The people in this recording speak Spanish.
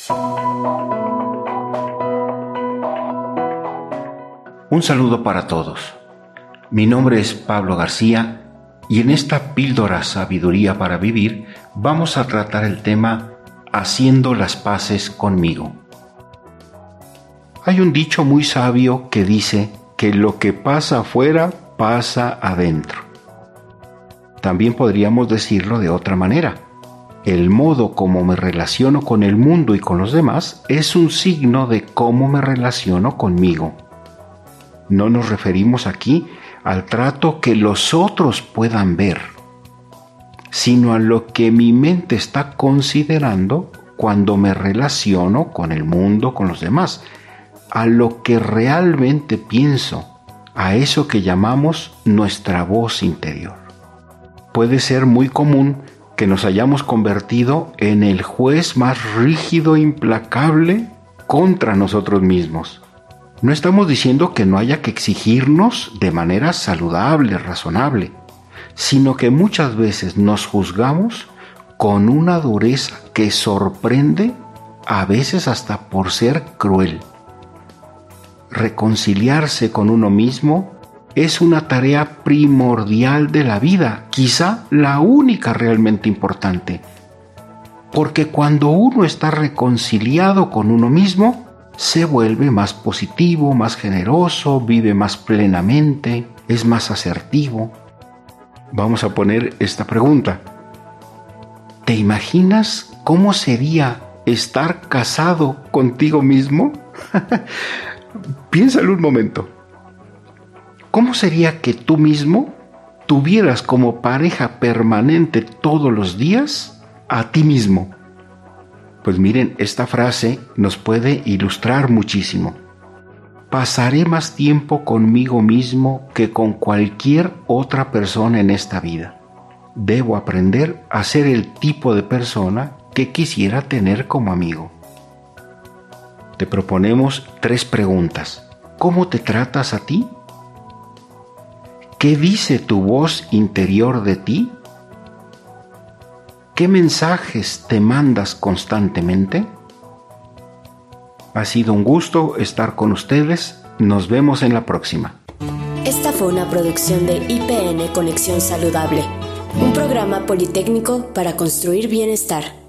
Un saludo para todos. Mi nombre es Pablo García y en esta píldora Sabiduría para Vivir vamos a tratar el tema Haciendo las paces conmigo. Hay un dicho muy sabio que dice que lo que pasa afuera pasa adentro. También podríamos decirlo de otra manera. El modo como me relaciono con el mundo y con los demás es un signo de cómo me relaciono conmigo. No nos referimos aquí al trato que los otros puedan ver, sino a lo que mi mente está considerando cuando me relaciono con el mundo, con los demás, a lo que realmente pienso, a eso que llamamos nuestra voz interior. Puede ser muy común que nos hayamos convertido en el juez más rígido e implacable contra nosotros mismos. No estamos diciendo que no haya que exigirnos de manera saludable, razonable, sino que muchas veces nos juzgamos con una dureza que sorprende, a veces hasta por ser cruel. Reconciliarse con uno mismo es una tarea primordial de la vida, quizá la única realmente importante, porque cuando uno está reconciliado con uno mismo, se vuelve más positivo, más generoso, vive más plenamente, es más asertivo. Vamos a poner esta pregunta. ¿Te imaginas cómo sería estar casado contigo mismo? Piénsalo un momento. ¿Cómo sería que tú mismo tuvieras como pareja permanente todos los días a ti mismo? Pues miren, esta frase nos puede ilustrar muchísimo. Pasaré más tiempo conmigo mismo que con cualquier otra persona en esta vida. Debo aprender a ser el tipo de persona que quisiera tener como amigo. Te proponemos 3 preguntas. ¿Cómo te tratas a ti? ¿Qué dice tu voz interior de ti? ¿Qué mensajes te mandas constantemente? Ha sido un gusto estar con ustedes. Nos vemos en la próxima. Esta fue una producción de IPN Conexión Saludable, un programa politécnico para construir bienestar.